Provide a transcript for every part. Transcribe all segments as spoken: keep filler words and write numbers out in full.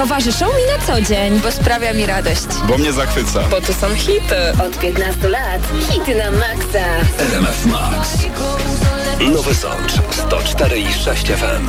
Towarzyszą mi na co dzień. Bo sprawia mi radość. Bo mnie zachwyca. Bo to są hity. Od piętnastu lat hity na maksa. R M F Max. Nowy Sącz sto cztery i sześć F M.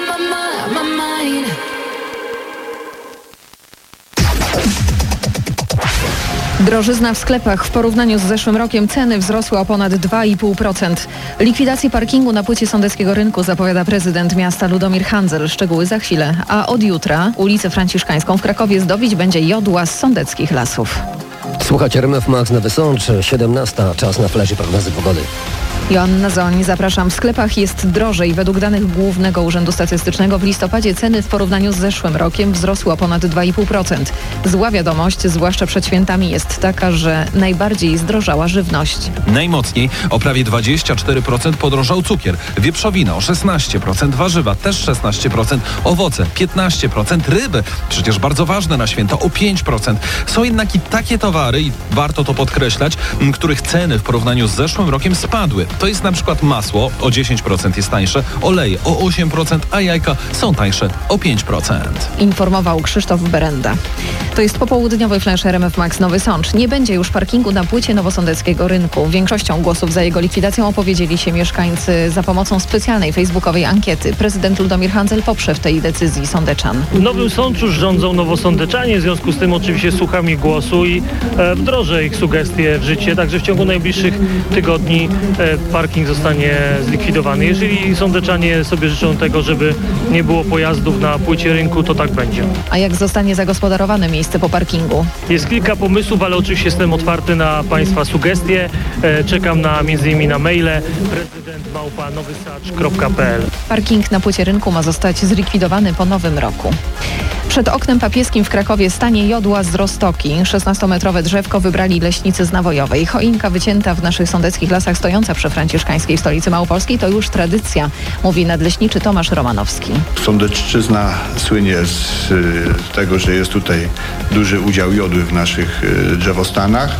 Drożyzna w sklepach. W porównaniu z zeszłym rokiem ceny wzrosły o ponad dwa i pół procent. Likwidację parkingu na płycie Sądeckiego Rynku zapowiada prezydent miasta Ludomir Handzel. Szczegóły za chwilę. A od jutra ulicę Franciszkańską w Krakowie zdobić będzie jodła z sądeckich lasów. Słuchajcie, R M F Max, Nowy Sącz, siedemnasta, czas na flash i prognozy pogody. Joanna Zoń, zapraszam. W sklepach jest drożej. Według danych Głównego Urzędu Statystycznego w listopadzie ceny w porównaniu z zeszłym rokiem wzrosły o ponad dwa i pół procent. Zła wiadomość, zwłaszcza przed świętami, jest taka, że najbardziej zdrożała żywność. Najmocniej o prawie dwadzieścia cztery procent podrożał cukier, wieprzowina o szesnaście procent, warzywa też szesnaście procent, owoce piętnaście procent, ryby, przecież bardzo ważne na święta, o pięć procent. Są jednak i takie towary, i warto to podkreślać, których ceny w porównaniu z zeszłym rokiem spadły. To jest na przykład masło, o dziesięć procent jest tańsze, oleje o osiem procent, a jajka są tańsze o pięć procent. Informował Krzysztof Berenda. To jest popołudniowy flash R M F Max Nowy Sącz. Nie będzie już parkingu na płycie Nowosądeckiego Rynku. Większością głosów za jego likwidacją opowiedzieli się mieszkańcy za pomocą specjalnej facebookowej ankiety. Prezydent Ludomir Handzel poprze w tej decyzji sądeczan. W Nowym Sączu rządzą nowosądeczanie, w związku z tym oczywiście słucham ich głosu i e, wdrożę ich sugestie w życie, także w ciągu najbliższych tygodni e, parking zostanie zlikwidowany. Jeżeli sądeczanie sobie życzą tego, żeby nie było pojazdów na płycie rynku, to tak będzie. A jak zostanie zagospodarowane miejsce po parkingu? Jest kilka pomysłów, ale oczywiście jestem otwarty na Państwa sugestie. E, czekam na między innymi na maile prezydent małpa nowysacz kropka p l. Parking na płycie rynku ma zostać zlikwidowany po nowym roku. Przed oknem papieskim w Krakowie stanie jodła z roztoki. szesnastometrowe drzewko wybrali leśnicy z Nawojowej. Choinka wycięta w naszych sądeckich lasach stojąca przy franciszkańskiej stolicy małopolskiej to już tradycja, mówi nadleśniczy Tomasz Romanowski. Sądecczyzna słynie z tego, że jest tutaj duży udział jodły w naszych drzewostanach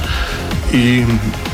i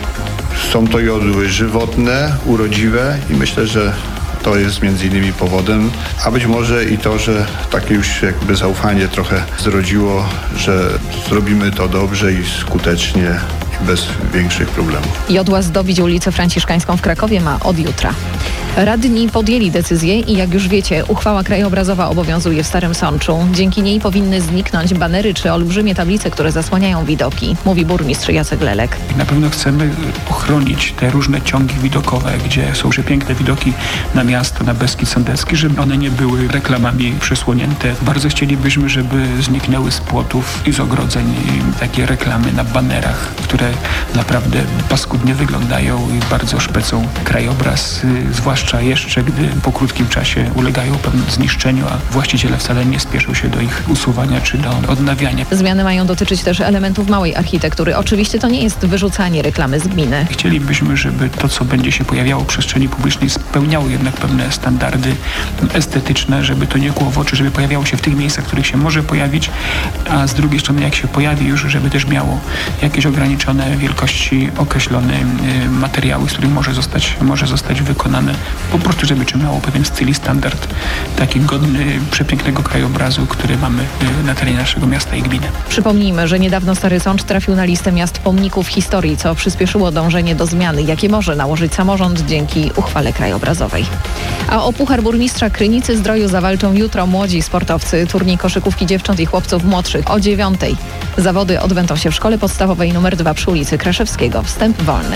są to jodły żywotne, urodziwe i myślę, że to jest między innymi powodem, a być może i to, że takie już jakby zaufanie trochę zrodziło, że zrobimy to dobrze i skutecznie i bez większych problemów. Jodła zdobić ulicę Franciszkańską w Krakowie ma od jutra. Radni podjęli decyzję i jak już wiecie, uchwała krajobrazowa obowiązuje w Starym Sączu. Dzięki niej powinny zniknąć banery czy olbrzymie tablice, które zasłaniają widoki, mówi burmistrz Jacek Lelek. Na pewno chcemy ochronić te różne ciągi widokowe, gdzie są przepiękne widoki na miasto, na Beskid Sądecki, żeby one nie były reklamami przysłonięte. Bardzo chcielibyśmy, żeby zniknęły z płotów i z ogrodzeń takie reklamy na banerach, które naprawdę paskudnie wyglądają i bardzo szpecą krajobraz, zwłaszcza jeszcze, gdy po krótkim czasie ulegają pewnemu zniszczeniu, a właściciele wcale nie spieszą się do ich usuwania czy do odnawiania. Zmiany mają dotyczyć też elementów małej architektury. Oczywiście to nie jest wyrzucanie reklamy z gminy. Chcielibyśmy, żeby to, co będzie się pojawiało w przestrzeni publicznej, spełniało jednak pewne standardy estetyczne, żeby to nie kłuło w oczy, żeby pojawiało się w tych miejscach, w których się może pojawić, a z drugiej strony, jak się pojawi już, żeby też miało jakieś ograniczone wielkości, określone materiały, z których może zostać, może zostać wykonane. Po prostu, żeby trzymało pewien styl i standard taki godny przepięknego krajobrazu, który mamy na terenie naszego miasta i gminy. Przypomnijmy, że niedawno Stary Sącz trafił na listę miast pomników historii, co przyspieszyło dążenie do zmiany, jakie może nałożyć samorząd dzięki uchwale krajobrazowej. A o Puchar Burmistrza Krynicy Zdroju zawalczą jutro młodzi sportowcy. Turniej koszykówki dziewcząt i chłopców młodszych o dziewiątej. Zawody odbędą się w szkole podstawowej numer dwa przy ulicy Kraszewskiego. Wstęp wolny.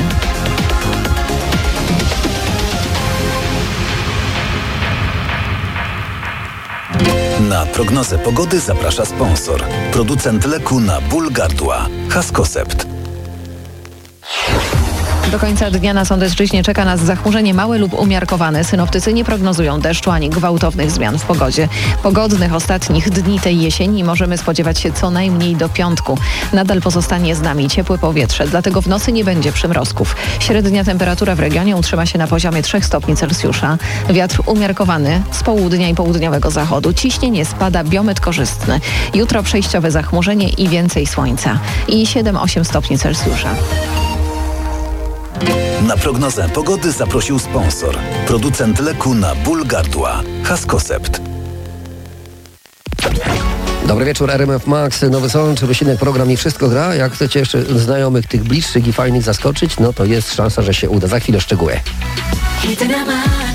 Na prognozę pogody zaprasza sponsor. Producent leku na ból gardła. Haskosept. Do końca dnia na Sądecczyźnie czeka nas zachmurzenie małe lub umiarkowane. Synoptycy nie prognozują deszczu ani gwałtownych zmian w pogodzie. Pogodnych ostatnich dni tej jesieni możemy spodziewać się co najmniej do piątku. Nadal pozostanie z nami ciepłe powietrze, dlatego w nocy nie będzie przymrozków. Średnia temperatura w regionie utrzyma się na poziomie trzech stopni Celsjusza. Wiatr umiarkowany z południa i południowego zachodu. Ciśnienie spada, biometr korzystny. Jutro przejściowe zachmurzenie i więcej słońca. I siedem osiem stopni Celsjusza. Na prognozę pogody zaprosił sponsor. Producent leku na ból gardła. Haskosept. Dobry wieczór, R M F Max, Nowy Sącz, Wysinek, program i wszystko gra. Jak chcecie jeszcze znajomych tych bliższych i fajnych zaskoczyć, no to jest szansa, że się uda. Za chwilę szczegóły. Hity na max.